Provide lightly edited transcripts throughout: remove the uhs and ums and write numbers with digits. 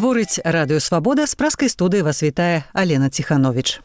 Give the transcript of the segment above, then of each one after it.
Гаворыць радыё Свабода, з праскай студыі вас вітае Алена Ціхановіч.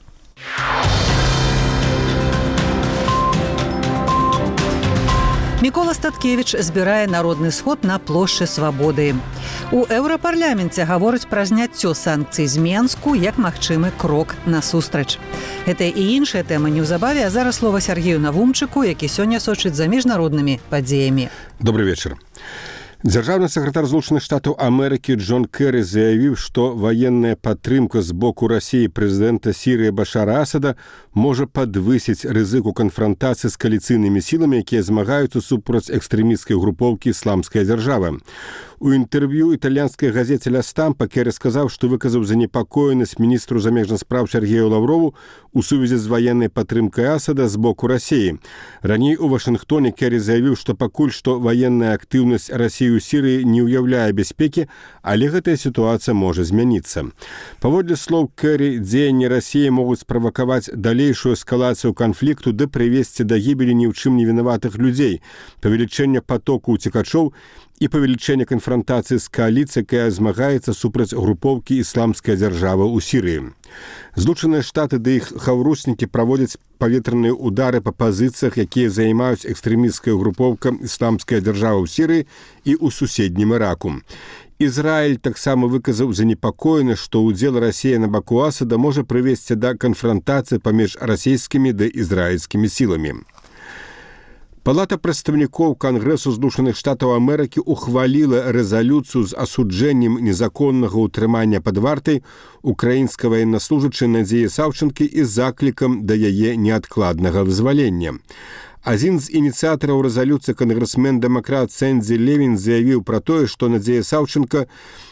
Мікола Статкевіч збірае народны сход на плошчы Свабоды. У Еўрапарляменце гавораць пра зняццё санкцый з Менску як магчымы крок насустрач. Гэта і іншыя тэмы неўзабаве, а зараз слова Сергею Навумчыку, які сёння сочыць за міжнароднымі падзеямі. Добрый вечер. Дзяржаўны сакратар Злучаных Штатаў Амерыкі Джон Кэры заявіў, што ваенная падтрымка з боку Расіі прэзідэнта Сірыі Башара Асада можа падвысіць рызыку канфрантацыі з кааліцыйнымі сіламі, якія змагаюцца супраць экстрэмісцкай групоўкі «Ісламская дзяржава». У інтэрв'ю італьянскай газеце «Ля Стампа» Кэры сказаў, што выказаў занепакоенасць міністру замежных спраў Сергею Лаўрову у сувязі з ваеннай падтрымкай Асада з боку Расіі. Раней у Вашынгтоне Кэры заявіў, што пакуль што ваенная актыўнасць Расіі ў Сірыі не ўяўляе бяспекі, але гэтая сітуацыя можа змяніцца. Паводле слоў Кэры, дзеянні Расіі могуць справакаваць далейшую эскалацыю канфлікту ды прывесці да гібелі ні ў чым не вінаватых людзей, павелічэння патоку ўцекачоў і павелічэння канфрантацыі з кааліцыяй, якая змагаецца супраць групоўкі «Ісламская дзяржава» ў Сірыі. Злучаныя Штаты ды іх хаўруснікі праводзяць паветраныя ўдары па пазіцыях, якія займаюць экстрэмісцкая групоўка «Ісламская дзяржава» ў Сірыі і ў суседнім Іраку. Ізраіль таксама выказаў занепакоенасць, што ўдзел Расіі на баку Асада можа прывесці да канфрантацыі паміж расійскімі ды ізраільскімі сіламі. Палата прадстаўнікоў Кангрэсу Злучаных Штатаў Амерыкі ухваліла рэзалюцыю з асуджэннем незаконнага ўтрымання пад вартай украінскай ваеннаслужачай Надзеі Саўчанкі і заклікам да яе неадкладнага вызвалення. Адзін з ініцыятараў рэзалюцыі кангрэсмен-дэмакрат Сэнді Левін заявіў пра тое, што Надзея Саўчанка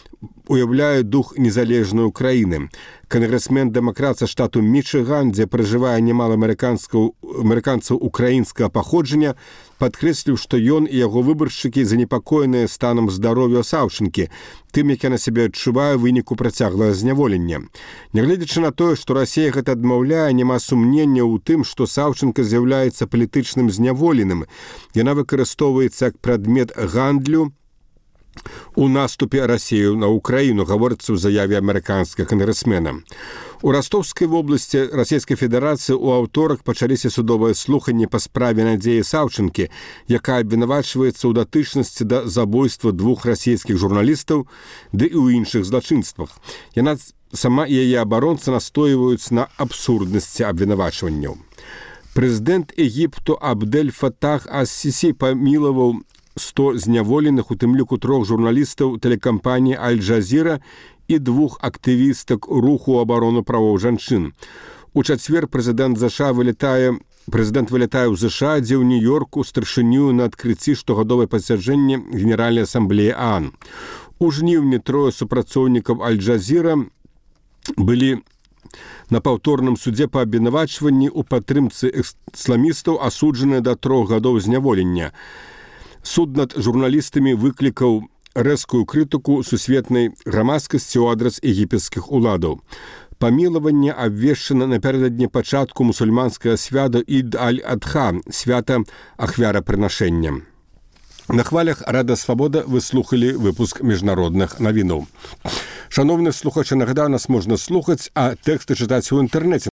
уяўляе дух незалежнай Украіны. Кангрэсмен-дэмакрат са штату Мічыган, дзе пражывае немало амерыканцаў украінскага паходжання, падкрэсліў, што ён і яго выбаршчыкі занепакоеныя станам здароўя Саўчанкі, тым, як яна сябе адчувае ў выніку працяглага зняволення. Нягледзячы на тое, што Расія гэта адмаўляе, няма сумнення ў тым, што Саўчанка з'яўляецца палітычным зняволеным. Яна выкарыстоўваецца як прадмет гандлю у наступе Расію на Украіну, гаворыцца ў заяве амерыканскага кангрэсмена. У Ростовскай вобласці Расійскай Федэрацыі ў аўторак пачаліся судовыя слуханні па справе Надзеі Саўчанкі, якая абвінавачваецца ў датычнасці да забойства двух расійскіх журналістаў ды і ў іншых злачынствах. Яна сама і яе абаронца настойваюць на абсурднасці абвінавачванняў. Прэзідэнт Егіпту Абдель Фатах ас-Сісі памілаваў 100 зняволеных, у тым ліку 3 журналістаў тэлекампаніі Аль-Джазіра і 2 актывістак руху абароны правоў жанчын. У чацвер прэзідэнт вылятае ў ЗША, дзе ў Нью-Йорку старшыню на адкрыцці штогадовае пасяджэння Генеральнай асамблеі ААН. У жніўні 3 супрацоўнікаў Аль-Джазіра былі на паўторным судзе па абвінавачванні ў падтрымцы ісламістаў, асуджаныя да 3 гадоў зняволення. Суд над журналістамі выклікаў рэзкую крытыку сусветнай грамадскасці ў адрас егіпецкіх уладаў. Памілаванне абвешчана напярэдадні пачатку мусульманскага свята Ід аль-Адха, свята ахвярапрынашэння. На хвалях Рада Свабода вы слухалі выпуск міжнародных навінаў. Шановны слухачы, нагадаю, нас можна слухаць, а тэксты чытаць у інтэрнэце.